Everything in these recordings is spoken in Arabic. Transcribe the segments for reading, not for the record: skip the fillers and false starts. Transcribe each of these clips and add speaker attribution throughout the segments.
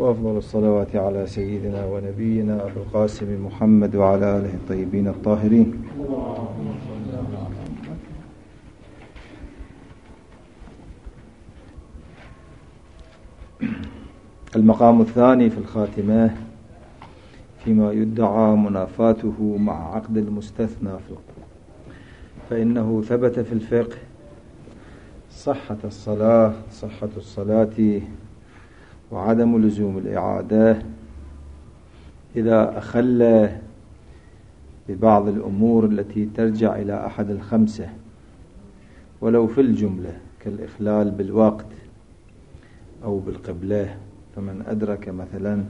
Speaker 1: وأفضل الصلوات على سيدنا ونبينا أبو القاسم محمد وعلى آله الطيبين الطاهرين. المقام الثاني في الخاتمة فيما يدعى منافاته مع عقد المستثنى في القرآن، فإنه ثبت في الفقه صحة الصلاة وعدم لزوم الإعادة إذا أخل ببعض الأمور التي ترجع إلى أحد الخمسة ولو في الجملة، كالإخلال بالوقت أو بالقبلة. فمن أدرك مثلا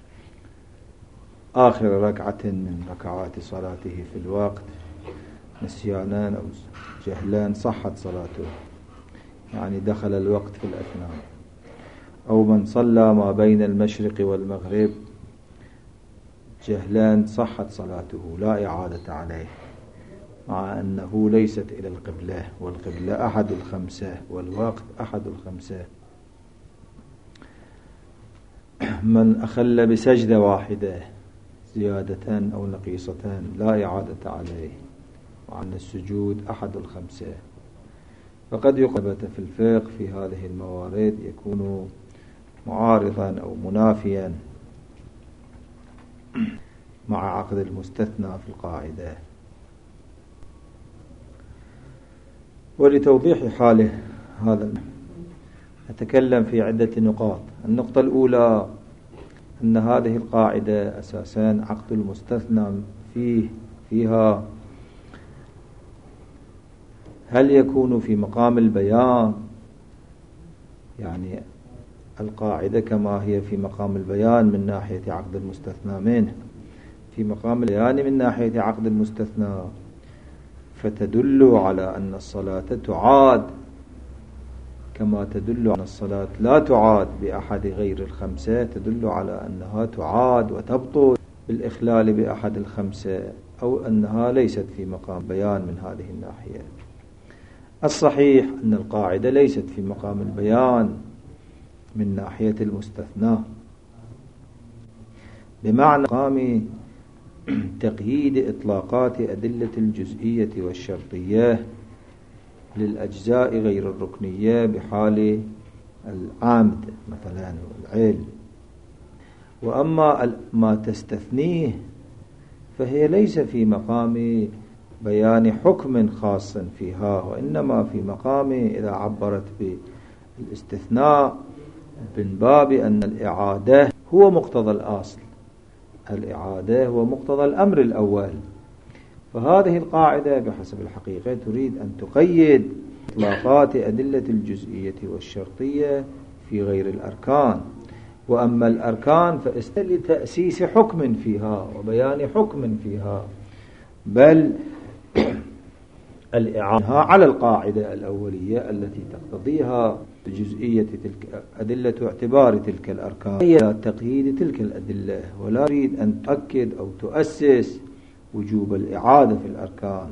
Speaker 1: آخر ركعة من ركعات صلاته في الوقت نسيانا أو جهلان صحت صلاته، يعني دخل الوقت في الأثناء. أو من صلى ما بين المشرق والمغرب جهلان صحت صلاته لا إعادة عليه، مع أنه ليست إلى القبلة، والقبلة أحد الخمسة والوقت أحد الخمسة. من أخل بسجدة واحدة زيادة أو نقيصة لا إعادة عليه، وعن السجود أحد الخمسة. فقد يقبت في الفقه في هذه الموارد يكون معارضا أو منافيا مع عقد المستثنى في القاعدة. ولتوضيح حاله هذا نتكلم في عدة نقاط. النقطة الأولى أن هذه القاعدة أساسا عقد المستثنى فيها هل يكون في مقام البيان، يعني القاعدة كما هي في مقام البيان من ناحية عقد المستثنى منه، في مقام البيان من ناحية عقد المستثنى، فتدل على أن الصلاة تعاد كما تدل على الصلاة لا تعاد بأحد غير الخمسة، تدل على أنها تعاد وتبطل بالإخلال بأحد الخمسة، أو أنها ليست في مقام بيان من هذه الناحية. الصحيح أن القاعدة ليست في مقام البيان من ناحية المستثنى، بمعنى مقام تقييد إطلاقات أدلة الجزئية والشرطية للأجزاء غير الركنية بحال العامد مثلا والعلم. وأما ما تستثنيه فهي ليس في مقام بيان حكم خاص فيها، وإنما في مقام إذا عبرت بالاستثناء من باب أن الإعادة هو مقتضى الأصل، الإعادة هو مقتضى الأمر الأول. فهذه القاعدة بحسب الحقيقة تريد أن تقيد إطلاقات أدلة الجزئية والشرطية في غير الأركان. وأما الأركان لتأسيس حكم فيها وبيان حكم فيها، بل الإعانة على القاعدة الأولية التي تقتضيها جزئية تلك أدلة اعتبار تلك الأركان هي تقييد تلك الأدلة، ولا تريد أن تؤكد أو تؤسس وجوب الإعادة في الأركان.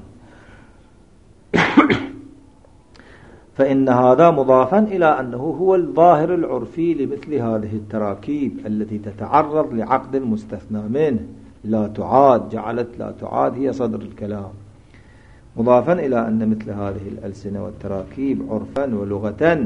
Speaker 1: فإن هذا مضافا إلى أنه هو الظاهر العرفي لمثل هذه التراكيب التي تتعرض لعقد المستثنى منه، لا تعاد، جعلت لا تعاد هي صدر الكلام، مضافا إلى أن مثل هذه الألسنة والتراكيب عرفا ولغة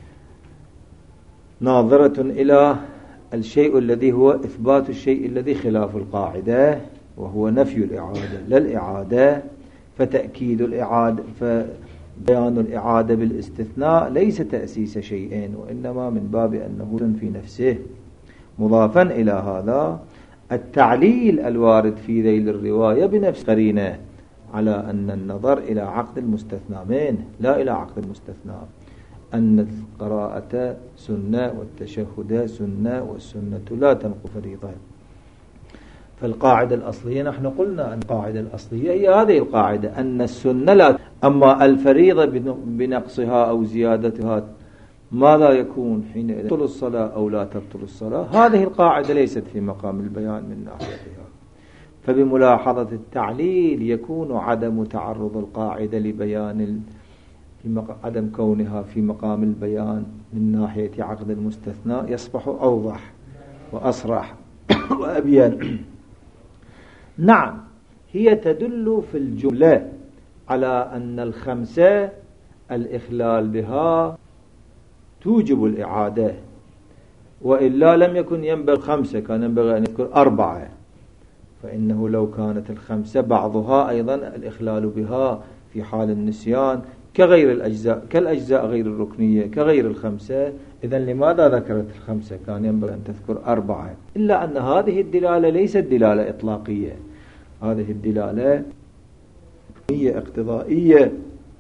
Speaker 1: ناظرة إلى الشيء الذي هو إثبات الشيء الذي خلاف القاعدة، وهو نفي الإعادة لا الإعادة. فتأكيد الإعادة فبيان الإعادة بالاستثناء ليس تأسيس شيئين، وإنما من باب أنه في نفسه. مضافا إلى هذا التعليل الوارد في ذيل الرواية بنفس قرينة على أن النظر إلى عقد المستثنى منه لا إلى عقد المستثنى، أن القراءة سنة والتشهد سنة والسنة لا تنقض فريضة. فالقاعدة الأصلية نحن قلنا أن القاعدة الأصلية هي هذه القاعدة أن السنة لا، أما الفريضة بنقصها أو زيادتها ماذا يكون حين تبطل الصلاة أو لا تبطل الصلاة، هذه القاعدة ليست في مقام البيان من ناحيتها. فبملاحظة التعليل يكون عدم تعرض القاعدة لبيان عدم كونها في مقام البيان من ناحية عقد المستثنى يصبح أوضح. وأصرح وأبين. نعم، هي تدل في الجملة على أن الخمسة الإخلال بها توجب الإعادة، وإلا لم يكن ينبغي 5، كان ينبغي أن يذكر 4، فإنه لو كانت الخمسة بعضها أيضا الإخلال بها في حال النسيان كغير الأجزاء، كالأجزاء غير الركنية كغير الخمسة، إذن لماذا ذكرت الخمسة؟ كان ينبغي أن تذكر 4. إلا أن هذه الدلالة ليست دلالة إطلاقية، هذه الدلالة هي اقتضائية،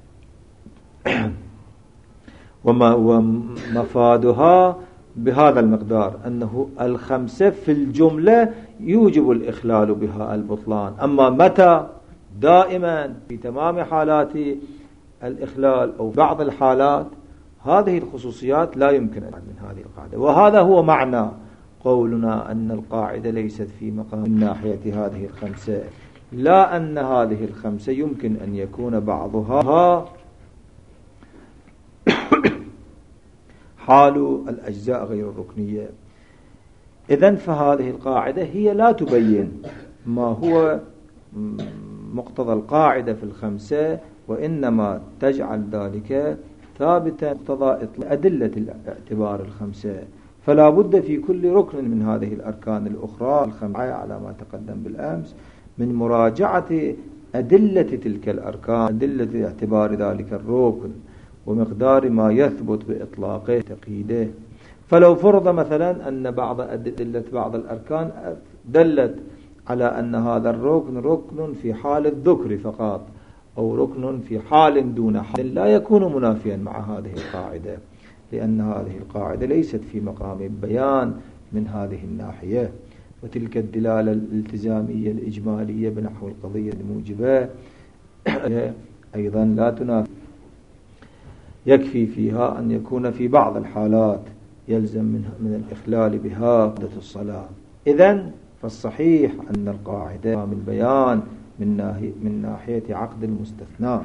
Speaker 1: ومفادها بهذا المقدار أنه الخمسة في الجملة يوجب الإخلال بها البطلان. أما متى؟ دائما في تمام حالات الإخلال أو بعض الحالات، هذه الخصوصيات لا يمكن أن من هذه القاعدة. وهذا هو معنى قولنا أن القاعدة ليست في مقام من ناحية هذه الخمسة، لا أن هذه الخمسة يمكن أن يكون بعضها حال الأجزاء غير الركنية. إذن فهذه القاعدة هي لا تبين ما هو مقتضى القاعدة في الخمسة، وإنما تجعل ذلك ثابتا مقتضى أدلة الاعتبار الخمسة. فلا بد في كل ركن من هذه الأركان الأخرى الخمسة على ما تقدم بالأمس من مراجعة أدلة تلك الأركان، أدلة اعتبار ذلك الركن ومقدار ما يثبت بإطلاقه تقييده. فلو فرض مثلا أن بعض أدلة بعض الأركان دلت على أن هذا الركن ركن في حال الذكر فقط، أو ركن في حال دون حال، لا يكون منافيا مع هذه القاعدة، لأن هذه القاعدة ليست في مقام بيان من هذه الناحية. وتلك الدلالة الالتزامية الإجمالية بنحو القضية الموجبة أيضا لا تنافي، يكفي فيها أن يكون في بعض الحالات يلزم من الإخلال بها قضية الصلاة. إذن فالصحيح أن القاعدة من بيان من ناحية عقد المستثنى.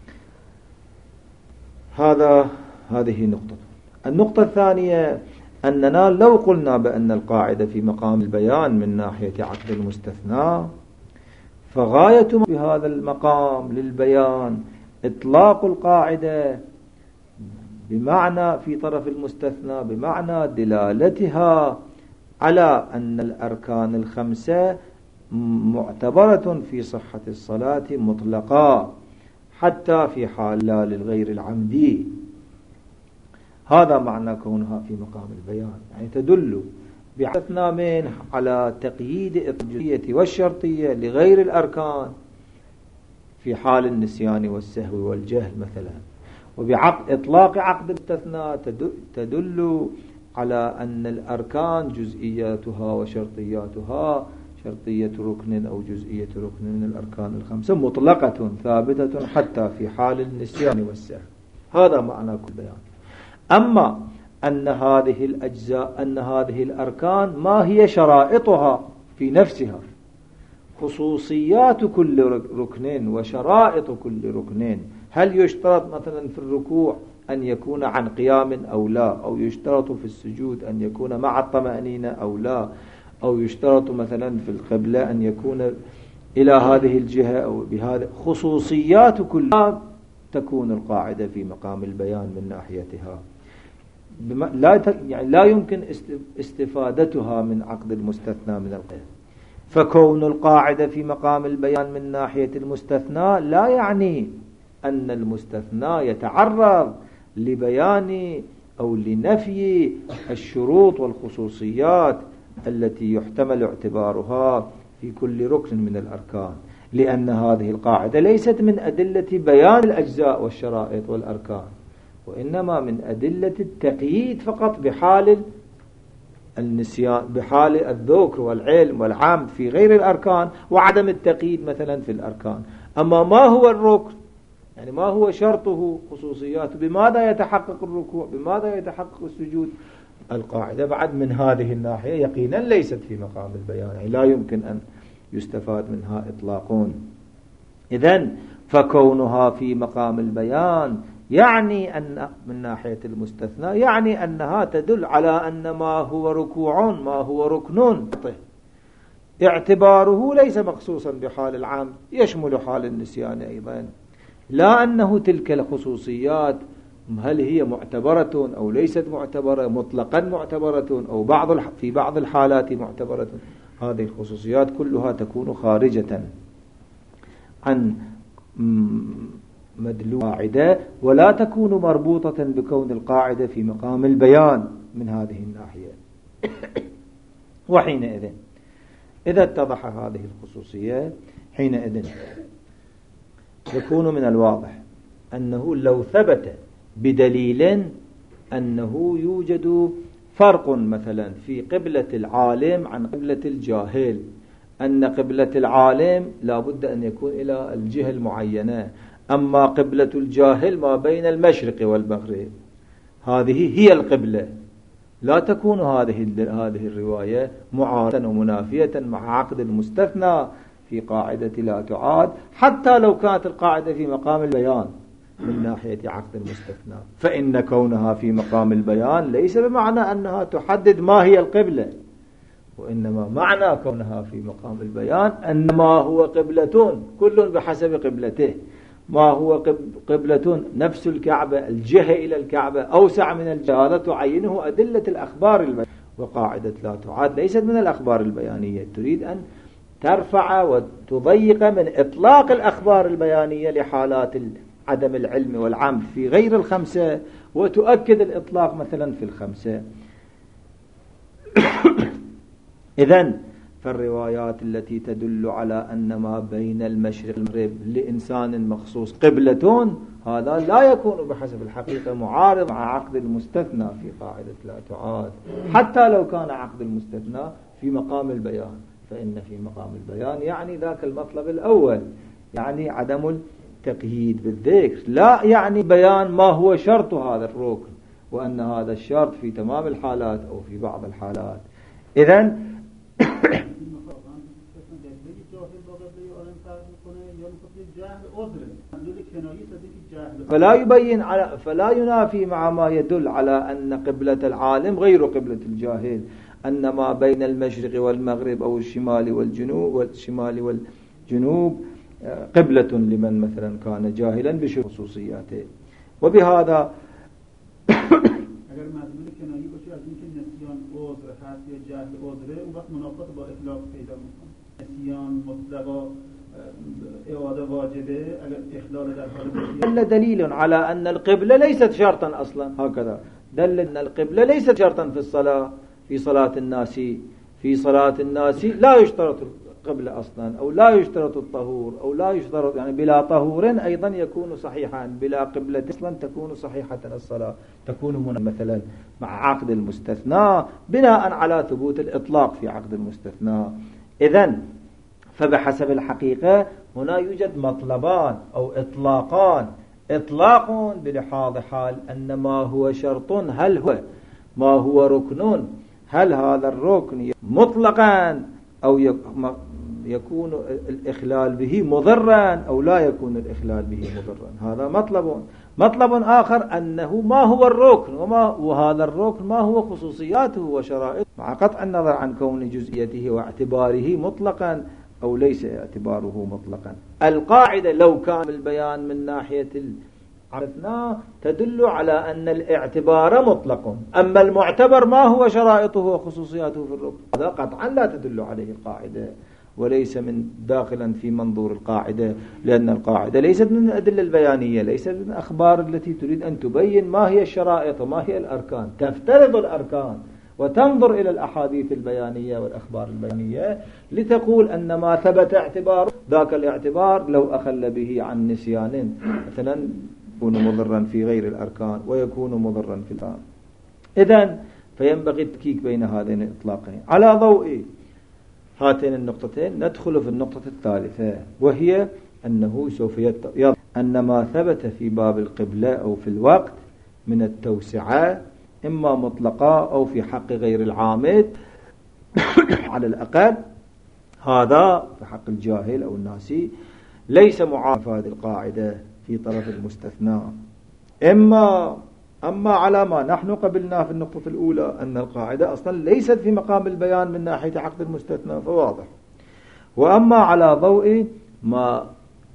Speaker 1: هذه نقطة. النقطة الثانية أننا لو قلنا بأن القاعدة في مقام البيان من ناحية عقد المستثنى، فغاية بهذا المقام للبيان إطلاق القاعدة بمعنى في طرف المستثنى، بمعنى دلالتها على أن الأركان الخمسة معتبرة في صحة الصلاة مطلقة حتى في حال لا للغير العمدي. هذا معنى كونها في مقام البيان، يعني تدل باستثناء من على تقييد الجزئية والشرطية لغير الأركان في حال النسيان والسهو والجهل مثلا. وبإطلاق عقد الاستثناء تدل على أن الأركان جزئياتها وشرطياتها، شرطية ركن أو جزئية ركن من الأركان الخمسة مطلقة ثابتة حتى في حال النسيان والسهو. هذا معنى كل بيان. أما أن هذه الأجزاء، أن هذه الأركان ما هي شرائطها في نفسها، خصوصيات كل ركن وشرائط كل ركن، هل يشترط مثلا في الركوع أن يكون عن قيام أو لا، أو يشترط في السجود أن يكون مع الطمأنينة أو لا، أو يشترط مثلا في القبلة أن يكون إلى هذه الجهة أو بهذا، خصوصيات كلها تكون القاعدة في مقام البيان من ناحيتها، يعني لا يمكن استفادتها من عقد المستثنى من القيد. فكون القاعدة في مقام البيان من ناحية المستثنى لا يعني أن المستثنى يتعرض لبيان أو لنفي الشروط والخصوصيات التي يحتمل اعتبارها في كل ركن من الأركان، لأن هذه القاعدة ليست من أدلة بيان الأجزاء والشرائط والأركان، وإنما من أدلة التقييد فقط بحال النسيان، بحال الذكر والعلم والعمد في غير الأركان، وعدم التقييد مثلا في الأركان. أما ما هو الركن، يعني ما هو شرطه، خصوصياته، بماذا يتحقق الركوع، بماذا يتحقق السجود، القاعدة بعد من هذه الناحية يقينا ليست في مقام البيان، يعني لا يمكن أن يستفاد منها إطلاقون. إذن فكونها في مقام البيان يعني أن من ناحية المستثنى يعني أنها تدل على أن ما هو ركوع ما هو ركن اعتباره ليس مخصوصا بحال العام، يشمل حال النسيان أيضا، لا أنه تلك الخصوصيات هل هي معتبرة أو ليست معتبرة، مطلقا معتبرة أو في بعض الحالات معتبرة. هذه الخصوصيات كلها تكون خارجة عن مدلول القاعدة، ولا تكون مربوطة بكون القاعدة في مقام البيان من هذه الناحية. وحينئذ إذا اتضح هذه الخصوصية، حينئذ يكون من الواضح أنه لو ثبت بدليل أنه يوجد فرق مثلا في قبلة العالم عن قبلة الجاهل، أن قبلة العالم لا بد أن يكون إلى الجهة المعينة، أما قبلة الجاهل ما بين المشرق والمغرب، هذه هي القبلة. لا تكون هذه الرواية معارضة ومنافية مع عقد المستثنى في قاعدة لا تعاد، حتى لو كانت القاعدة في مقام البيان من ناحية عقد المستثنى، فإن كونها في مقام البيان ليس بمعنى أنها تحدد ما هي القبلة، وإنما معنى كونها في مقام البيان أن ما هو قبلة كل بحسب قبلته، ما هو قبلة نفس الكعبة، الجهة إلى الكعبة أوسع من الجهة، هذا تعينه أدلة الأخبار البيانية. وقاعدة لا تعاد ليست من الأخبار البيانية، تريد أن ترفع وتضيق من إطلاق الأخبار البيانية لحالات عدم العلم والعمد في غير الخمسة، وتؤكد الإطلاق مثلا في الخمسة. إذن فالروايات التي تدل على أن ما بين المشرق والمغرب لإنسان مخصوص قبلة، هذا لا يكون بحسب الحقيقة معارض مع عقد المستثنى في قاعدة لا تعاد، حتى لو كان عقد المستثنى في مقام البيان، فإن في مقام البيان يعني ذاك المطلب الأول، يعني عدم التقييد بالذكر، لا يعني بيان ما هو شرط هذا الركن، وأن هذا الشرط في تمام الحالات أو في بعض الحالات. إذن فلا ينافي مع ما يدل على أن قبلة العالم غير قبلة الجاهل، أن ما بين المشرق والمغرب أو الشمال والجنوب قبلة لمن مثلا كان جاهلا بخصوصياته. وبهذا
Speaker 2: اگر مضمون کنایه باشه از اینکه نسیان عذر هست یا جهل عذره، اون وقت منافات با اطلاق پیدا میکنه. نسیان مطلقا اعاده واجبه اگر اخلال در حال
Speaker 1: دل دليل على أن القبلة ليست شرطا أصلا، هكذا دل أن القبلة ليست شرطا في الصلاة، في صلاة الناس لا يشترط القبلة أصلا، أو لا يشترط الطهور، أو لا يشترط يعني بلا طهور أيضا يكون صحيحا، بلا قبلة أصلا تكون صحيحة الصلاة، تكون مثلا مع عقد المستثنى بناء على ثبوت الإطلاق في عقد المستثنى. إذن فبحسب الحقيقة هنا يوجد مطلبان أو إطلاقان، إطلاق بلحاظ حال أن ما هو شرط هل هو ما هو ركن، هل هذا الركن مطلقا أو يكون الإخلال به مضرا أو لا يكون الإخلال به مضرا، هذا مطلب آخر أنه ما هو الركن وهذا الركن ما هو خصوصياته وشرائطه، مع قطع النظر عن كون جزئيته واعتباره مطلقا أو ليس اعتباره مطلقا. القاعدة لو كان البيان من ناحية عرفنا تدل على أن الاعتبار مطلق، أما المعتبر ما هو شرائطه وخصوصياته في الركن، هذا قطعا لا تدل عليه القاعدة، وليس من داخلا في منظور القاعدة، لأن القاعدة ليست من الأدلة البيانية، ليست من الأخبار التي تريد أن تبين ما هي الشرائط وما هي الأركان، تفترض الأركان وتنظر إلى الأحاديث البيانية والأخبار البيانية لتقول أن ما ثبت اعتبار ذاك الاعتبار لو أخل به عن نسيان مثلا يكون مضرا في غير الأركان ويكون مضرا في الأركان. إذن فينبغي التكيك بين هذين الإطلاقين. على ضوء هاتين النقطتين ندخل في النقطة الثالثة، وهي أنه سوف يظهر أن ما ثبت في باب القبلة أو في الوقت من التوسعة إما مطلقة أو في حق غير العامد على الأقل، هذا في حق الجاهل أو الناسي ليس معافى هذه القاعدة في طرف المستثنى. أما على ما نحن قبلنا في النقطة الأولى أن القاعدة أصلا ليست في مقام البيان من ناحية عقد المستثنى فواضح. وأما على ضوء ما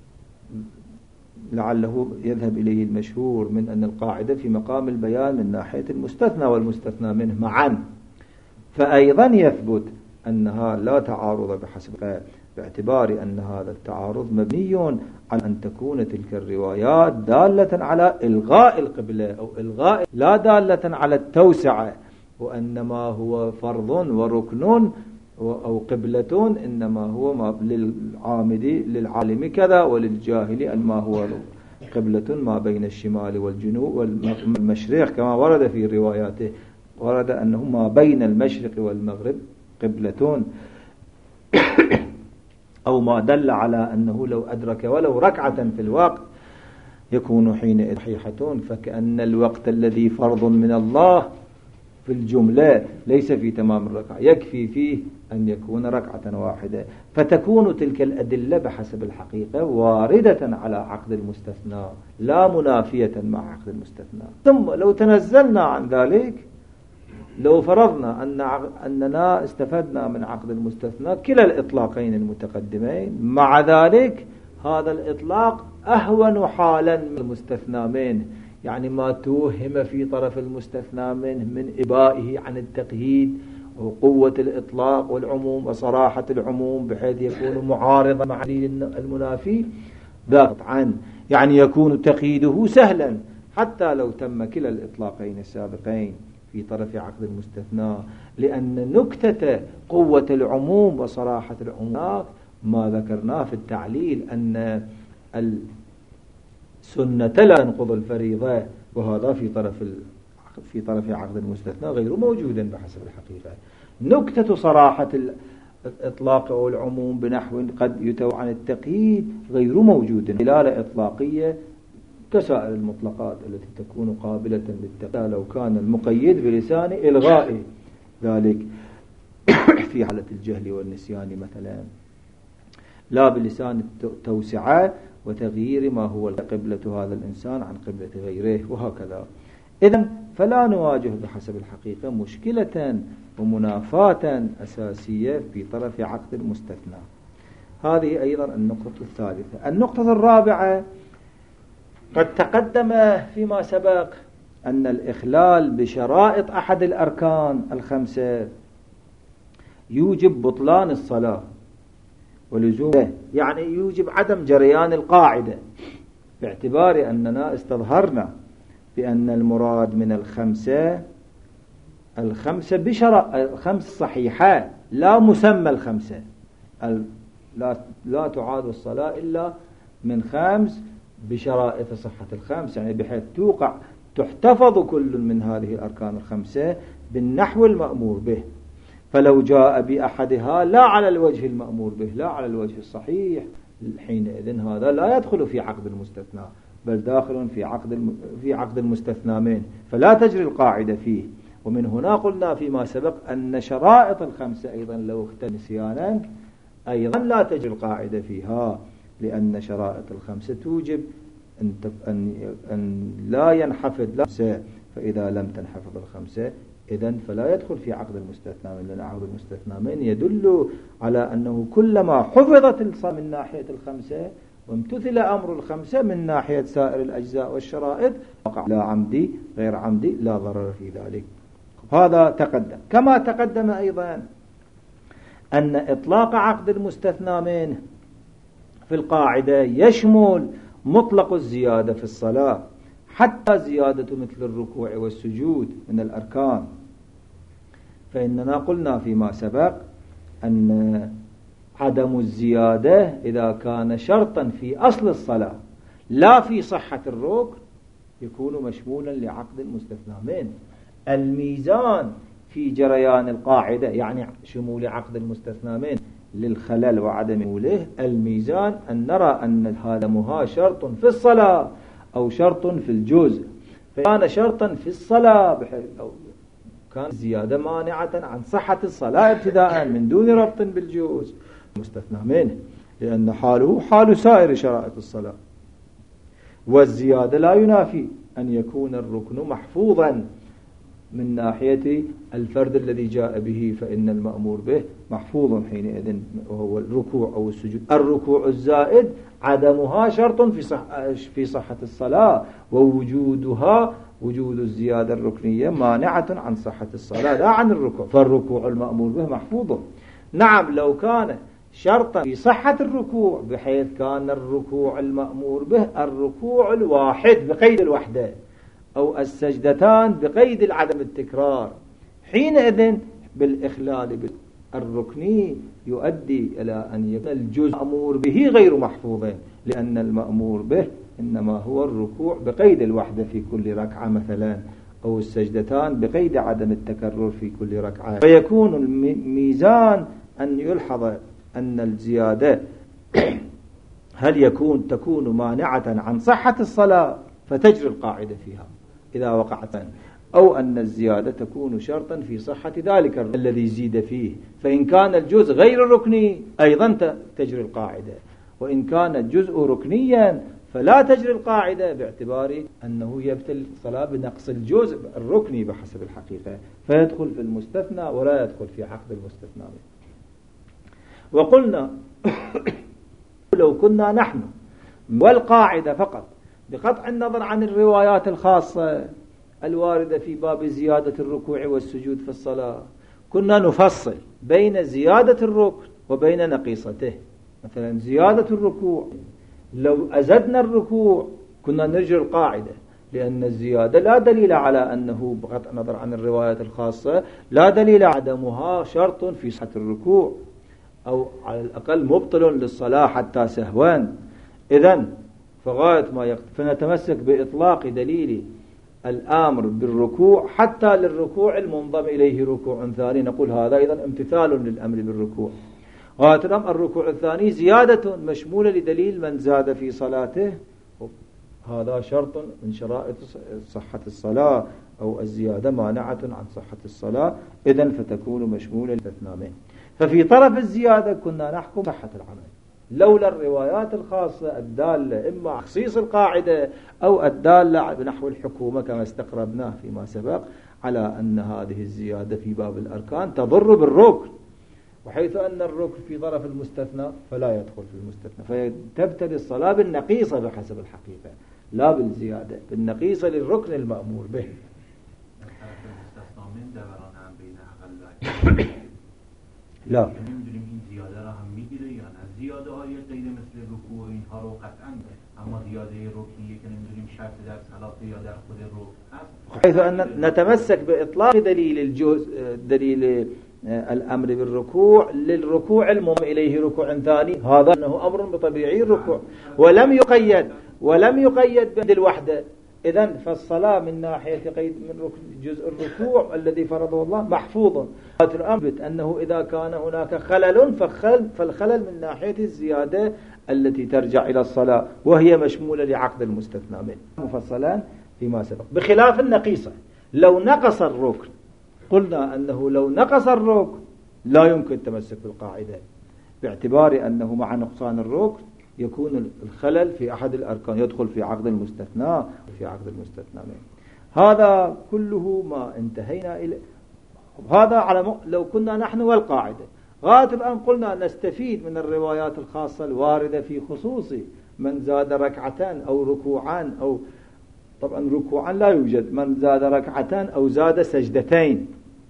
Speaker 1: لعله يذهب إليه المشهور من أن القاعدة في مقام البيان من ناحية المستثنى والمستثنى منه معا، فأيضا يثبت أنها لا تعارض بحسب، باعتبار أن هذا التعارض مبني على أن تكون تلك الروايات دالة على إلغاء القبلة أو إلغاء، لا دالة على التوسعة، وأنما هو فرض وركن أو قبلة إنما هو للعامد للعالم كذا وللجاهل ما هو قبلة ما بين الشمال والجنوب والمشرق، كما ورد في رواياته ورد أنه ما بين المشرق والمغرب قبلة، أو ما دل على أنه لو أدرك ولو ركعة في الوقت يكون حينئذ صحيحة، فكأن الوقت الذي فرض من الله في الجملة ليس في تمام الركعة، يكفي فيه أن يكون ركعة واحدة، فتكون تلك الأدلة بحسب الحقيقة واردة على عقد المستثنى لا منافية مع عقد المستثنى. ثم لو تنزلنا عن ذلك، لو فرضنا أننا استفدنا من عقد المستثنى كلا الإطلاقين المتقدمين، مع ذلك هذا الإطلاق أهون حالا من المستثنى منه، يعني ما توهم في طرف المستثنى منه من إبائه عن التقييد وقوة الإطلاق والعموم وصراحة العموم بحيث يكون معارضا مع المنافي، ضغط عنه، يعني يكون تقييده سهلا حتى لو تم كلا الإطلاقين السابقين في طرف عقد المستثنى، لأن نكتة قوة العموم وصراحة العموم ما ذكرناه في التعليل أن السنة لا تنقض الفريضة، وهذا في طرف عقد المستثنى غير موجود بحسب الحقيقة. نكتة صراحة الإطلاق أو العموم بنحو قد يتوى عن التقييد غير موجود، دلالة إطلاقية كسائر المطلقات التي تكون قابلة للتقييد لو كان المقيد بلسان إلغائه، ذلك في حالة الجهل والنسيان مثلا، لا بلسان التوسعة وتغيير ما هو قبلة هذا الإنسان عن قبلة غيره وهكذا. إذن فلا نواجه بحسب الحقيقة مشكلة ومنافاة أساسية في طرف عقد المستثنى. هذه أيضا النقطة الثالثة. النقطة الرابعة، قد تقدم فيما سبق أن الإخلال بشرائط أحد الأركان الخمسة يوجب بطلان الصلاة ولزومه، يعني يوجب عدم جريان القاعدة، باعتبار أننا استظهرنا بأن المراد من الخمسة الخمس صحيحة، لا مسمى الخمسة، لا تعاد الصلاة إلا من خمس بشرائط صحة الخمس، يعني بحيث تحتفظ كل من هذه الأركان الخمسة بالنحو المأمور به، فلو جاء بأحدها لا على الوجه المأمور به لا على الوجه الصحيح، حينئذ هذا لا يدخل في عقد المستثنى بل داخل في عقد المستثنى منه، فلا تجري القاعدة فيه. ومن هنا قلنا فيما سبق أن شرائط الخمسة أيضا لو اختل نسيانا أيضا لا تجري القاعدة فيها، لأن شرائط الخمسة توجب أن لا ينحفظ الخمسة، فإذا لم تنحفظ الخمسة إذن فلا يدخل في عقد المستثنى من، لأن عقد المستثنى من يدل على أنه كلما حفظت الصلاة من ناحية الخمسة وامتثل أمر الخمسة من ناحية سائر الأجزاء والشرائط وقع لا عمدي غير عمدي لا ضرر في ذلك. هذا تقدم. كما تقدم أيضا أن إطلاق عقد المستثنى منه في القاعدة يشمل مطلق الزيادة في الصلاة، حتى زيادة مثل الركوع والسجود من الأركان، فإننا قلنا فيما سبق أن عدم الزيادة إذا كان شرطا في أصل الصلاة لا في صحة الركن يكون مشمولا لعقد المستثنى منه. الميزان في جريان القاعدة يعني شمول عقد المستثنى منه للخلل وعدم شموله، الميزان أن نرى أن هذا شرط في الصلاة أو شرط في الجزء، فكان شرطا في الصلاة بحيث أو كان زيادة مانعة عن صحة الصلاة ابتداء من دون ربط بالجزء مستثنى منه، لأن حاله حال سائر شرائط الصلاة، والزيادة لا ينافي أن يكون الركن محفوظا من ناحية الفرد الذي جاء به، فإن المأمور به محفوظ حينئذ وهو الركوع أو السجود. الركوع الزائد عدمها شرط في صحة الصلاة، ووجودها وجود الزيادة الركنية مانعة عن صحة الصلاة لا عن الركوع، فالركوع المأمور به محفوظ. نعم لو كان شرطا في صحة الركوع بحيث كان الركوع المأمور به الركوع الواحد بقيد الوحدة أو السجدتان بقيد عدم التكرار، حينئذ بالإخلال الركني يؤدي إلى أن يكون الجزء المأمور به غير محفوظ، لأن المأمور به إنما هو الركوع بقيد الوحدة في كل ركعة مثلا، أو السجدتان بقيد عدم التكرر في كل ركعة. فيكون الميزان أن يلحظ أن الزيادة هل تكون مانعة عن صحة الصلاة فتجري القاعدة فيها إذا وقعت، أو أن الزيادة تكون شرطا في صحة ذلك الذي زيد فيه، فإن كان الجزء غير ركني أيضا تجري القاعدة، وإن كان الجزء ركنيا فلا تجري القاعدة باعتبار أنه يبتل الصلاة بنقص الجزء الركني بحسب الحقيقة، فيدخل في المستثنى ولا يدخل في عقد المستثنى. وقلنا لو كنا نحن والقاعدة فقط بقطع النظر عن الروايات الخاصة الواردة في باب زيادة الركوع والسجود في الصلاة، كنا نفصل بين زيادة الركن وبين نقيصته. مثلا زيادة الركوع لو أزدنا الركوع كنا نرجع القاعدة، لأن الزيادة لا دليل على أنه بقطع النظر عن الروايات الخاصة لا دليل عدمها شرط في صحة الركوع، أو على الأقل مبطل للصلاة حتى سهوان. إذن فغاية ما فنتمسك بإطلاق دليل الآمر بالركوع حتى للركوع المنضم إليه ركوع ثاني، نقول هذا أيضا امتثال للأمر بالركوع. غاية الأمر الركوع الثاني زيادة مشمولة لدليل من زاد في صلاته، هذا شرط من شرائط صحة الصلاة، أو الزيادة مانعة عن صحة الصلاة، إذن فتكون مشمولة للاثنين. ففي طرف الزيادة كنا نحكم صحة العمل لولا الروايات الخاصة الدالة إما على تخصيص القاعدة أو الدالة بنحو الحكومة كما استقربناه فيما سبق، على أن هذه الزيادة في باب الأركان تضر بالركن، وحيث أن الركن في طرف المستثنى فلا يدخل في المستثنى، فتبتدي الصلاة بالنقيصة بحسب الحقيقة لا بالزيادة، بالنقيصة للركن المأمور به. لا
Speaker 3: نمیدونیم این زیاده را هم میگیره یا نه. زیاده های غیر مثل رکوع اینها رو قطعا، اما زیاده رکنیه که نمیدونیم شرط در صلاة یا در خود رکن هست،
Speaker 1: حيث أن نتمسك بإطلاق دليل الأمر بالركوع للركوع المم إليه ركوع ثاني، هذا أنه أمر بطبيعي الركوع ولم يقيد بند الوحدة. إذن فالصلاة من ناحية قيد من جزء الركوع الذي فرضه الله محفوظ. الأمر أنه إذا كان هناك خلل فالخلل من ناحية الزيادة التي ترجع إلى الصلاة، وهي مشمولة لعقد المستثنى منه مفصلا فيما سبق، بخلاف النقيصة. لو نقص الركن قلنا أنه لو نقص الركن لا يمكن التمسك بالقاعدة، باعتبار أنه مع نقصان الركن يكون الخلل في أحد الأركان يدخل في عقد المستثنى منه. هذا كله ما انتهينا إليه. هذا على لو كنا نحن والقاعدة. غاية الآن قلنا نستفيد من الروايات الخاصة الواردة في خصوص من زاد ركعتان أو ركوعان، أو طبعا ركوعا لا يوجد، من زاد ركعتان أو زاد سجدتين.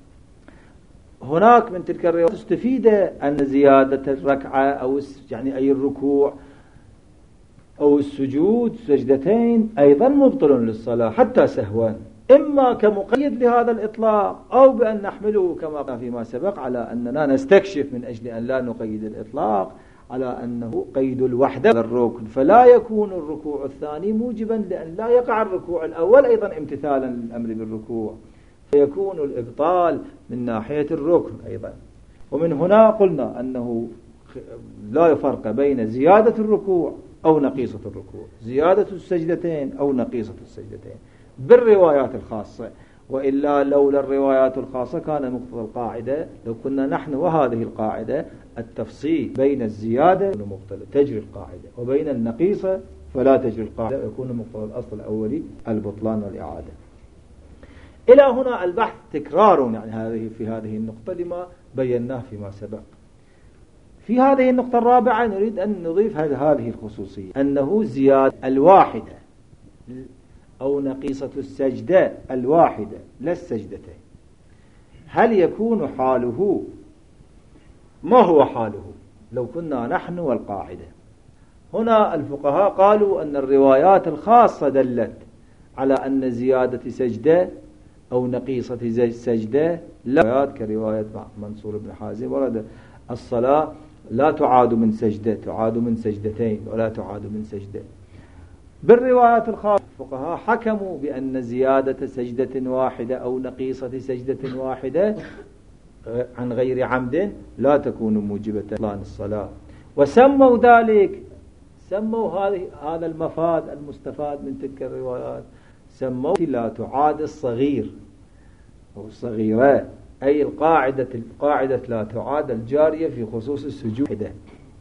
Speaker 1: هناك من تلك الروايات تستفيد أن زيادة الركعة أو يعني أي الركوع أو السجود سجدتين أيضا مبطل للصلاة حتى سهوا، إما كمقيد لهذا الإطلاق أو بأن نحمله كما قلنا فيما سبق على أننا نستكشف من أجل أن لا نقيد الإطلاق على أنه قيد الوحدة للركن، فلا يكون الركوع الثاني موجبا لأن لا يقع الركوع الأول أيضا امتثالا للأمر بالركوع، فيكون الإبطال من ناحية الركن أيضا. ومن هنا قلنا أنه لا يفرق بين زيادة الركوع أو نقيصة الركوع، زيادة السجدتين أو نقيصة السجدتين بالروايات الخاصة، وإلا لولا الروايات الخاصة كان مقتضى القاعدة لو كنا نحن وهذه القاعدة التفصيل بين الزيادة تجري القاعدة وبين النقيصة فلا تجري القاعدة، يكون مقتضى الأصل الأولي البطلان والإعادة. إلى هنا البحث تكرار يعني في هذه النقطة لما بيناه فيما سبق. في هذه النقطة الرابعة نريد أن نضيف هذه الخصوصية، أنه زيادة الواحدة أو نقيصة السجدة الواحدة لا السجدتين، هل يكون حاله ما هو حاله لو كنا نحن والقاعدة؟ هنا الفقهاء قالوا أن الروايات الخاصة دلت على أن زيادة سجدة أو نقيصة سجدة لا، كرواية منصور بن حازم ورد الصلاة لا تعاد من سجدة، تعاد من سجدتين ولا تعاد من سجدة. بالروايات الخاصة الفقهاء حكموا بأن زيادة سجدة واحدة أو نقيصة سجدة واحدة عن غير عمد لا تكون موجبة بطلان الصلاة، وسموا ذلك، سموا هذا المفاد المستفاد من تلك الروايات سموا لا تعاد الصغير أو الصغيرة، أي القاعدة لا تعاد الجارية في خصوص السجود،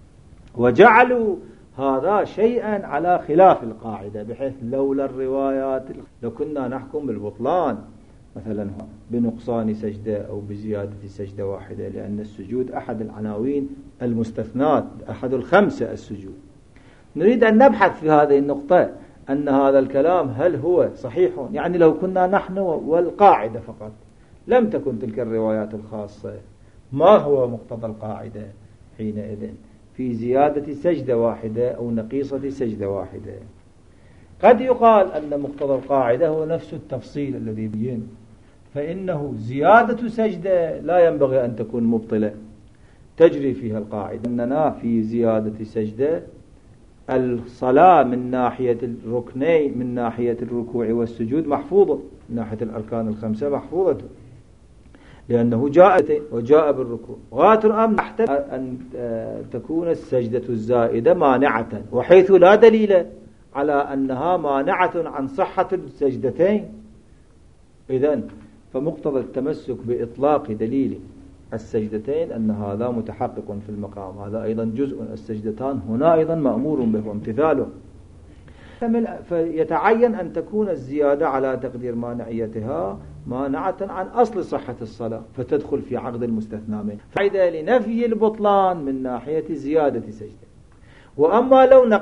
Speaker 1: وجعلوا هذا شيئا على خلاف القاعدة، بحيث لولا الروايات لكنا نحكم بالبطلان مثلا بنقصان سجدة أو بزيادة سجدة واحدة، لأن السجود أحد العناوين المستثنات، أحد الخمسة السجود. نريد أن نبحث في هذه النقطة أن هذا الكلام هل هو صحيح؟ يعني لو كنا نحن والقاعدة فقط لم تكن تلك الروايات الخاصة، ما هو مقتضى القاعدة حينئذ في زيادة سجدة واحدة أو نقيصة سجدة واحدة؟ قد يقال أن مقتضى القاعدة هو نفس التفصيل الذي بين، فإنه زيادة سجدة لا ينبغي أن تكون مبطلة تجري فيها القاعدة، أننا في زيادة سجدة الصلاة من ناحية الركنين، من ناحية الركوع والسجود محفوظة، من ناحية الأركان الخمسة محفوظة، لأنه وجاء بالركوع. غاية الأمر نحتاج أن تكون السجدة الزائدة مانعة، وحيث لا دليل على أنها مانعة عن صحة السجدتين، إذن فمقتضى التمسك بإطلاق دليل السجدتين أن هذا متحقق في المقام، هذا أيضا جزء السجدتان هنا أيضا مأمور به وامتثاله، فيتعين أن تكون الزيادة على تقدير مانعيتها مانعة عن أصل صحة الصلاة فتدخل في عقد المستثنى منه، فائدة لنفي البطلان من ناحية زيادة سجدة. وأما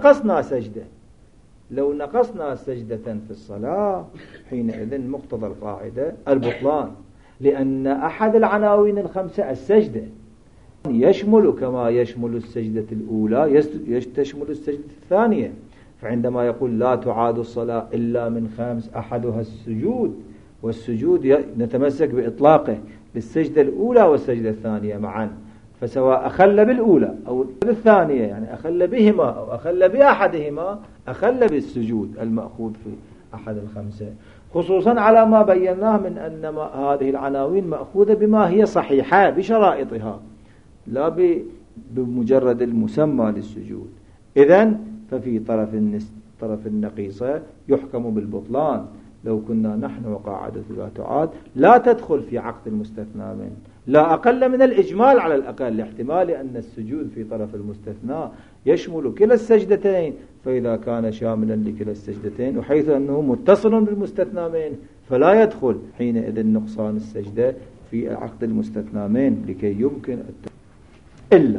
Speaker 1: لو نقصنا سجدة في الصلاة حينئذ مقتضى القاعدة البطلان، لأن أحد العناوين الخمسة السجدة يشمل كما يشمل السجدة الأولى تشمل السجدة الثانية، فعندما يقول لا تعاد الصلاة إلا من خمس أحدها السجود، والسجود نتمسك بإطلاقه للسجدة الأولى والسجدة الثانية معا، فسواء أخل بالأولى أو بالثانية يعني أخل بهما أو أخل بأحدهما أخل بالسجود المأخوذ في أحد الخمسة، خصوصا على ما بيناه من أن هذه العناوين مأخوذة بما هي صحيحة بشرائطها لا بمجرد المسمى للسجود. إذن ففي طرف النقيصة يحكم بالبطلان لو كنا نحن وقاعدة لا تعاد لا تدخل في عقد المستثنى منه، لا أقل من الإجمال على الأقل، لاحتمال أن السجود في طرف المستثنى يشمل كلا السجدتين، فإذا كان شاملا لكلا السجدتين وحيث أنه متصل بالمستثنى منه فلا يدخل حينئذ نقصان السجدة في عقد المستثنى منه لكي يمكن إلا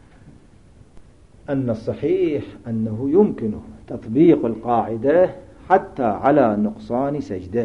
Speaker 1: أن الصحيح أنه يمكن تطبيق القاعدة حتى على نقصان سجدة،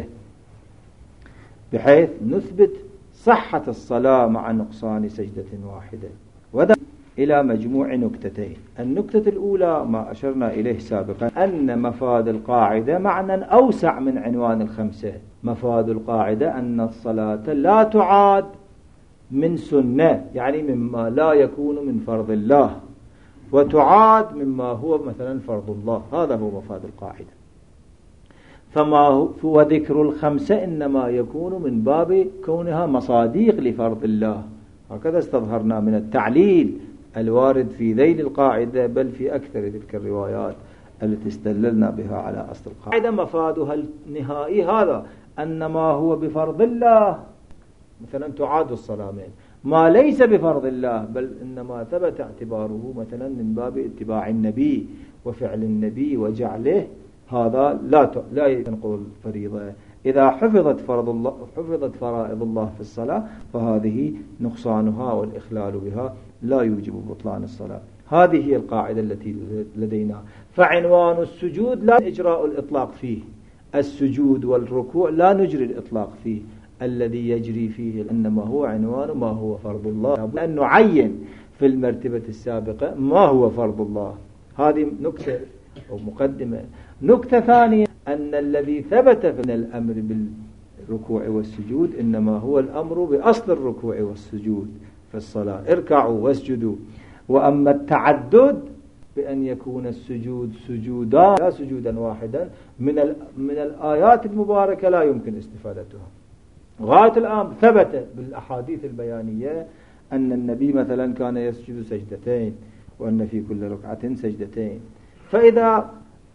Speaker 1: بحيث نثبت صحة الصلاة مع نقصان سجدة واحدة. وذا إلى مجموع نكتتين. النكتة الأولى ما أشرنا إليه سابقا أن مفاد القاعدة معنى أوسع من عنوان الخمسة. مفاد القاعدة أن الصلاة لا تعاد من سنة، يعني مما لا يكون من فرض الله، وتعاد مما هو مثلا فرض الله، هذا هو مفاد القاعدة. فما هو ذكر الخمسة إنما يكون من باب كونها مصاديق لفرض الله، هكذا استظهرنا من التعليل الوارد في ذيل القاعدة بل في أكثر تلك الروايات التي استدللنا بها على أصل القاعدة. مفادها النهائي هذا أن ما هو بفرض الله مثلا تعاد الصلاة منه، ما ليس بفرض الله بل إنما ثبت اعتباره مثلا من باب اتباع النبي وفعل النبي وجعله، هذا لا ينقض الفريضة. إذا حفظت فرائض الله في الصلاة فهذه نقصانها والإخلال بها لا يوجب بطلان الصلاة. هذه هي القاعدة التي لدينا. فعنوان السجود لا إجراء الإطلاق فيه، السجود والركوع لا نجري الإطلاق فيه، الذي يجري فيه إنما هو عنوان ما هو فرض الله، لأن نعين في المرتبة السابقة ما هو فرض الله. هذه نكتة أو مقدمة. نكتة ثانية أن الذي ثبت من الأمر بالركوع والسجود إنما هو الأمر بأصل الركوع والسجود في الصلاة، اركعوا واسجدوا. وأما التعدد بأن يكون السجود سجودا لا سجودا واحدا من الآيات المباركة لا يمكن استفادتها. غاية الآن ثبت بالأحاديث البيانية أن النبي مثلا كان يسجد سجدتين وأن في كل ركعة سجدتين. فإذا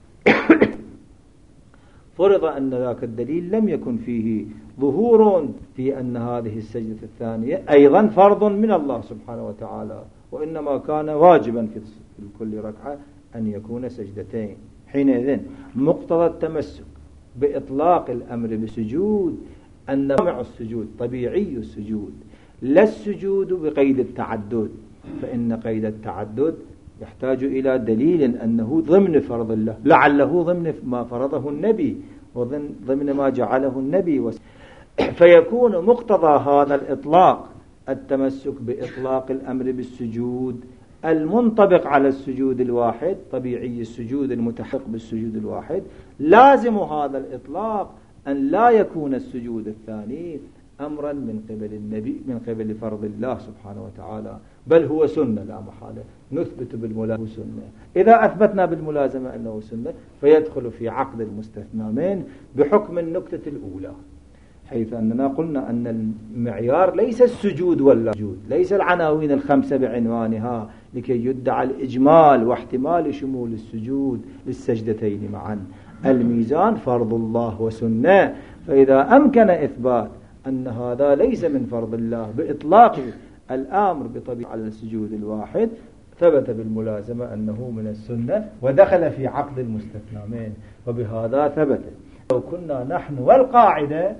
Speaker 1: فرض أن ذاك الدليل لم يكن فيه ظهور في أن هذه السجدة الثانية أيضا فرض من الله سبحانه وتعالى، وإنما كان واجبا في كل ركعة أن يكون سجدتين، حينئذ مقتضى التمسك بإطلاق الأمر بسجود أن جامع السجود طبيعي السجود، لا السجود بقيد التعدد، فإن قيد التعدد يحتاج إلى دليل أنه ضمن فرض الله، لعله ضمن ما فرضه النبي وضمن ما جعله النبي، فيكون مقتضى هذا الإطلاق التمسك بإطلاق الأمر بالسجود المنطبق على السجود الواحد، طبيعي السجود المتحقق بالسجود الواحد. لازم هذا الإطلاق أن لا يكون السجود الثاني أمرا من قبل النبي من قبل فرض الله سبحانه وتعالى، بل هو سنة لا محالة، نثبت بالملازمة سنة. إذا أثبتنا بالملازمة أنه سنة فيدخل في عقد المستثنى من بحكم النكتة الأولى، حيث أننا قلنا أن المعيار ليس السجود ولا السجود، ليس العناوين الخمسة بعنوانها لكي يدعى الإجمال واحتمال شمول السجود للسجدتين معا. الميزان فرض الله وسنة، فإذا أمكن إثبات أن هذا ليس من فرض الله بإطلاق الأمر بطبيعة على السجود الواحد ثبت بالملازمة أنه من السنة ودخل في عقد المستثنى منه، وبهذا ثبت. لو كنا نحن والقاعدة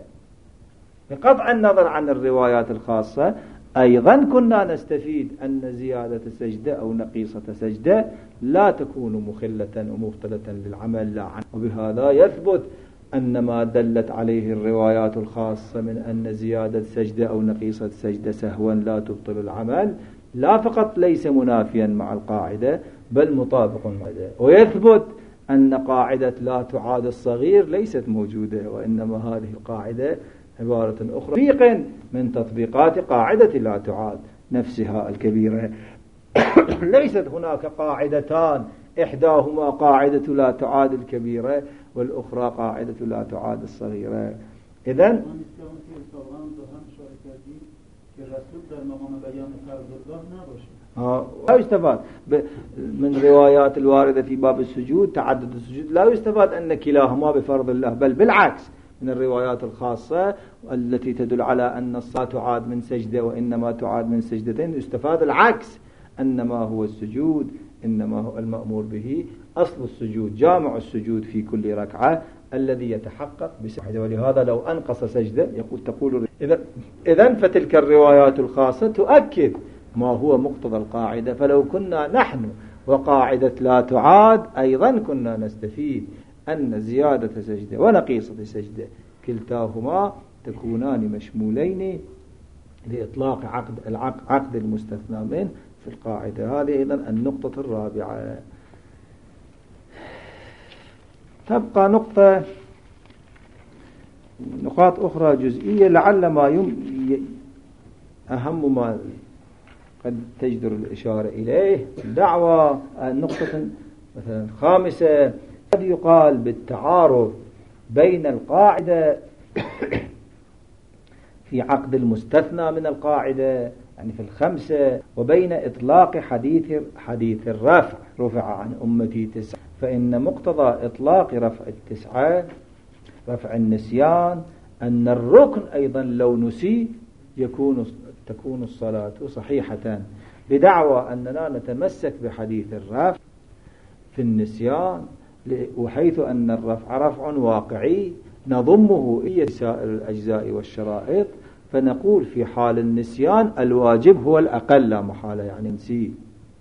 Speaker 1: بقطع النظر عن الروايات الخاصة أيضا كنا نستفيد أن زيادة سجدة أو نقيصة سجدة لا تكون مخلة ومبطلة للعمل لا عنه، وبهذا يثبت أن ما دلت عليه الروايات الخاصة من أن زيادة سجدة أو نقيصة سجدة سهوا لا تبطل العمل لا فقط ليس منافيا مع القاعدة بل مطابق معها، ويثبت أن قاعدة لا تعاد الصغير ليست موجودة، وإنما هذه القاعدة عبارة أخرى تطبيق من تطبيقات قاعدة لا تعاد نفسها الكبيرة. ليست هناك قاعدتان إحداهما قاعدة لا تعاد الكبيرة والأخرى قاعدة لا تعاد الصغيرة. إذن لا يستفاد من روايات الواردة في باب السجود تعدد السجود، لا يستفاد أن كلاهما بفرض الله، بل بالعكس من الروايات الخاصة التي تدل على أن الصلاة تعاد من سجدة وإنما تعاد من سجدتين يستفاد العكس، أنما هو السجود إنما هو المأمور به أصل السجود جامع السجود في كل ركعة الذي يتحقق بسجدة. ولهذا لو أنقص سجدة تقول إذن فتلك الروايات الخاصة تؤكد ما هو مقتضى القاعدة. فلو كنا نحن وقاعدة لا تعاد أيضا كنا نستفيد أن زيادة سجدة ونقيصة سجدة كلتاهما تكونان مشمولين لإطلاق عقد المستثنى منه في القاعدة. هذه إذن النقطة الرابعة. تبقى نقاط أخرى جزئية لعل ما أهم ما قد تجدر الإشارة إليه الدعوة. النقطة مثلا خامسة قد يقال بالتعارض بين القاعدة في عقد المستثنى من القاعدة يعني في الخمسة وبين إطلاق حديث الرفع رفع عن أمتي 9، فإن مقتضى إطلاق رفع 9 رفع النسيان أن الركن أيضا لو نسي تكون الصلاة صحيحة، بدعوى أننا نتمسك بحديث الرفع في النسيان، وحيث أن الرفع رفع واقعي نضمه إلى سائر الأجزاء والشرائط، فنقول في حال النسيان الواجب هو الأقل لا محالة، يعني نسي،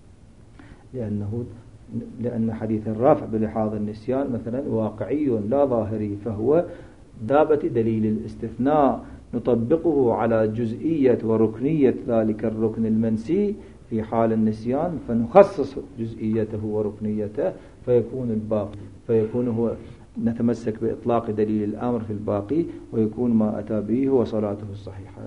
Speaker 1: لأن حديث الرفع بلحاظ النسيان مثلا واقعي لا ظاهري، فهو دابة دليل الاستثناء نطبقه على جزئية وركنية ذلك الركن المنسي في حال النسيان، فنخصص جزئيته وركنيته فيكون الباقي، فيكون هو نتمسك بإطلاق دليل الأمر في الباقي، ويكون ما أتى به هو صلاته الصحيحة.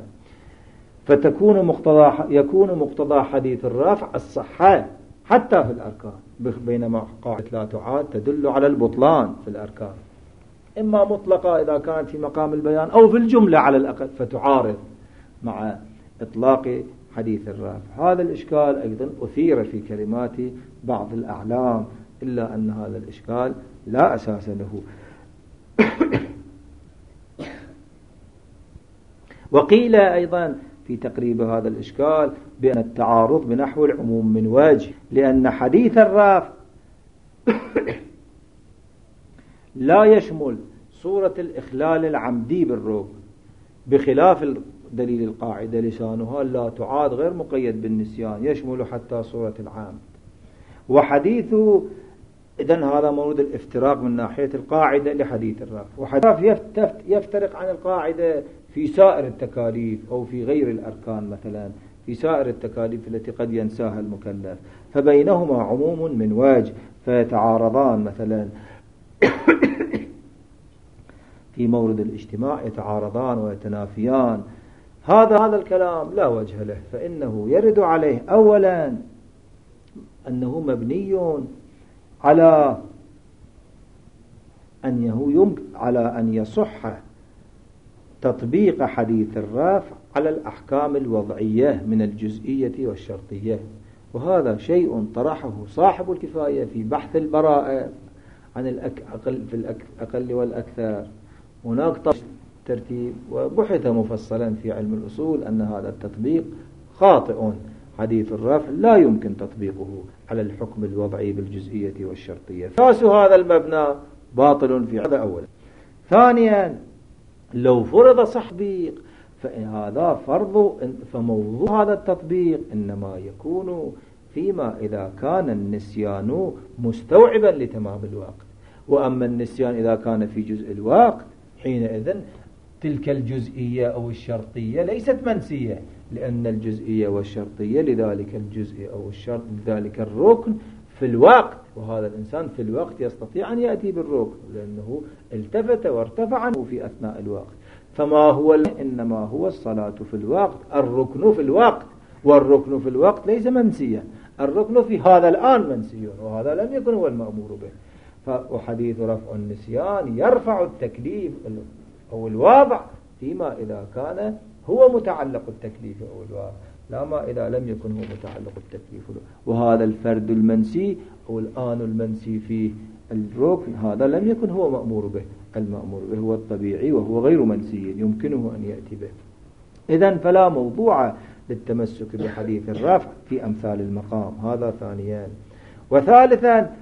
Speaker 1: يكون مقتضى حديث الرفع الصحة حتى في الأركان، بينما قاعدة لا تعاد تدل على البطلان في الأركان، إما مطلقة إذا كانت في مقام البيان أو في الجملة على الأقل، فتعارض مع إطلاق حديث الرفع. هذا الإشكال أيضا أثير في كلمات بعض الأعلام، إلا أن هذا الإشكال لا أساس له. وقيل أيضا في تقريب هذا الإشكال بأن التعارض بنحو العموم من وجه، لأن حديث الرفع لا يشمل صورة الإخلال العمدي بالركن، بخلاف دليل القاعدة لسانها لا تعاد غير مقيد بالنسيان، يشمل حتى صورة العامد. وحديث إذن هذا مورد الافتراق من ناحية القاعدة لحديث الرفع، وحديث يفترق عن القاعدة في سائر التكاليف أو في غير الأركان، مثلا في سائر التكاليف التي قد ينساها المكلف، فبينهما عموم من وجه، فيتعارضان مثلا في مورد الاجتماع يتعارضان ويتنافيان. هذا الكلام لا وجه له، فإنه يرد عليه أولا أنه مبني على أن يصح تطبيق حديث الرفع على الأحكام الوضعية من الجزئية والشرطية، وهذا شيء طرحه صاحب الكفاية في بحث البراءة عن في الأقل والأكثر. هناك ترتيب وبحث مفصلا في علم الأصول أن هذا التطبيق خاطئ، حديث الرفع لا يمكن تطبيقه على الحكم الوضعي بالجزئية والشرطية، فاس هذا المبنى باطل في هذا أولا. ثانيا، لو فرض تطبيق فهذا فموضوع هذا التطبيق إنما يكون فيما إذا كان النسيان مستوعبا لتمام الوقت، وأما النسيان إذا كان في جزء الوقت حينئذ تلك الجزئية أو الشرطية ليست منسية، لأن الجزئية والشرطية لذلك الجزء أو الشرط لذلك الركن في الوقت، وهذا الإنسان في الوقت يستطيع أن يأتي بالركن لأنه التفت وارتفع عنه في أثناء الوقت. فما هو إنما هو الصلاة في الوقت، الركن في الوقت، والركن في الوقت ليس منسيا، الركن في هذا الآن منسي، وهذا لم يكن هو المأمور به. وحديث رفع النسيان يرفع التكليف أو الواضع فيما إذا كان هو متعلق التكليف أو الواضع، لا ما إذا لم يكن هو متعلق التكليف. وهذا الفرد المنسي أو الآن المنسي فيه الركن هذا لم يكن هو مأمور به، المأمور به هو الطبيعي وهو غير منسي يمكنه أن يأتي به. إذن فلا موضوع للتمسك بحديث الرفع في أمثال المقام. هذا ثانيا. وثالثا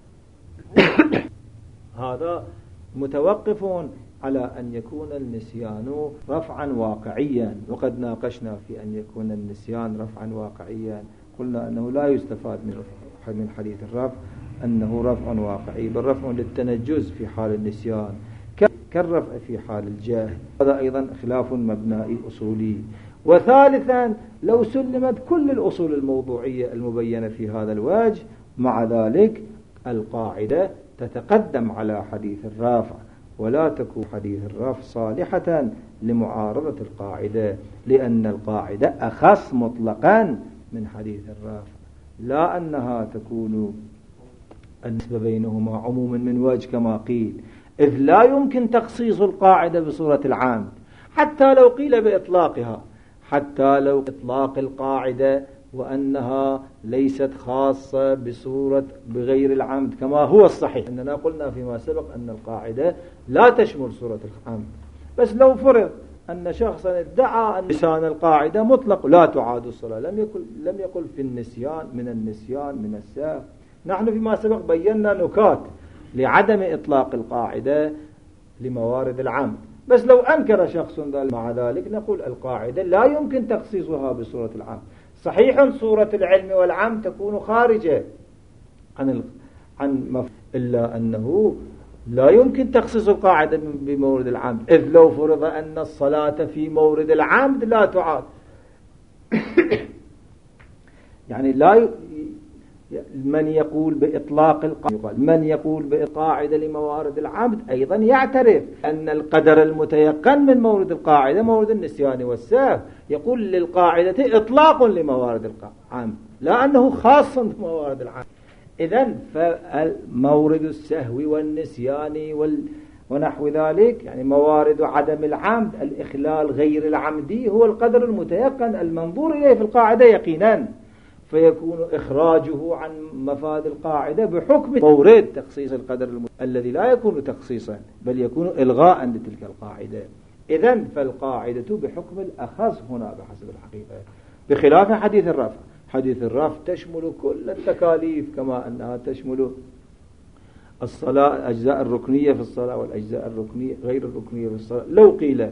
Speaker 1: هذا متوقف على أن يكون النسيان رفعا واقعيا، وقد ناقشنا في أن يكون النسيان رفعا واقعيا، قلنا أنه لا يستفاد من حديث الرفع أنه رفع واقعي، بل رفع للتنجز في حال النسيان كالرفع في حال الجهل. هذا أيضا خلاف مبنائي أصولي. وثالثا، لو سلمت كل الأصول الموضوعية المبينة في هذا الوجه، مع ذلك القاعدة تتقدم على حديث الرافع، ولا تكون حديث الرفع صالحة لمعارضة القاعدة، لأن القاعدة أخص مطلقا من حديث الرفع، لا أنها تكون النسبة بينهما عموما من وجه كما قيل، إذ لا يمكن تخصيص القاعدة بصورة العام، حتى لو قيل بإطلاقها، حتى لو إطلاق القاعدة وأنها ليست خاصة بغير العمد كما هو الصحيح. أننا قلنا فيما سبق أن القاعدة لا تشمل صورة العمد، بس لو فرض أن شخصا ادعى أن نسيان القاعدة مطلق لا تعاد الصلاة، لم يقل في النسيان من السهو. نحن فيما سبق بينا نكات لعدم إطلاق القاعدة لموارد العمد، بس لو أنكر شخص مع ذلك نقول القاعدة لا يمكن تخصيصها بصورة العمد. صحيح صورة العلم والعمد تكون خارجة عن إلا أنه لا يمكن تخصيص القاعدة بمورد العمد، إذ لو فرض أن الصلاة في مورد العمد لا تعاد يعني من يقول بإطلاق القاعدة، من يقول بالقاعدة لموارد العمد أيضا يعترف أن القدر المتيقن من مورد القاعدة مورد النسيان والسهو، يقول للقاعدة إطلاق لموارد العمد لا أنه خاص بموارد العمد. إذن فمورد السهو والنسيان ونحو ذلك يعني موارد عدم العمد الإخلال غير العمدي هو القدر المتيقن المنظور إليه في القاعدة يقينا، فيكون إخراجه عن مفاد القاعدة بحكم مورد تخصيص القدر الذي لا يكون تخصيصا بل يكون إلغاء لتلك القاعدة. إذن فالقاعدة بحكم الأخذ هنا بحسب الحقيقة، بخلاف حديث الرفع. حديث الرفع تشمل كل التكاليف كما أنها تشمل الصلاة الأجزاء الركنية في الصلاة والأجزاء الركنية غير الركنية في الصلاة لو قيل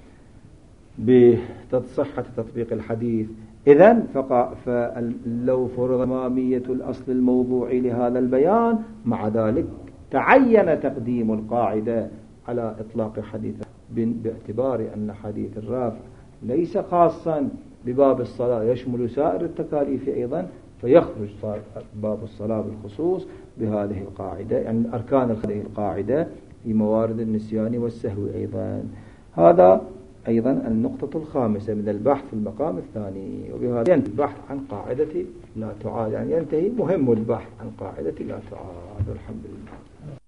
Speaker 1: بصحة تطبيق الحديث. إذن فلو فرض أمامية الأصل الموضوعي لهذا البيان مع ذلك تعين تقديم القاعدة على إطلاق حديث باعتبار أن حديث الرفع ليس خاصا بباب الصلاة يشمل سائر التكاليف أيضا، فيخرج باب الصلاة بالخصوص بهذه القاعدة يعني أركان هذه القاعدة في موارد النسيان والسهو أيضا. هذا أيضا النقطة الخامسة من البحث في المقام الثاني. وبهذا ينتهي البحث عن قاعدة لا تعاد، يعني ينتهي مهم البحث عن قاعدة لا تعاد. الحمد لله.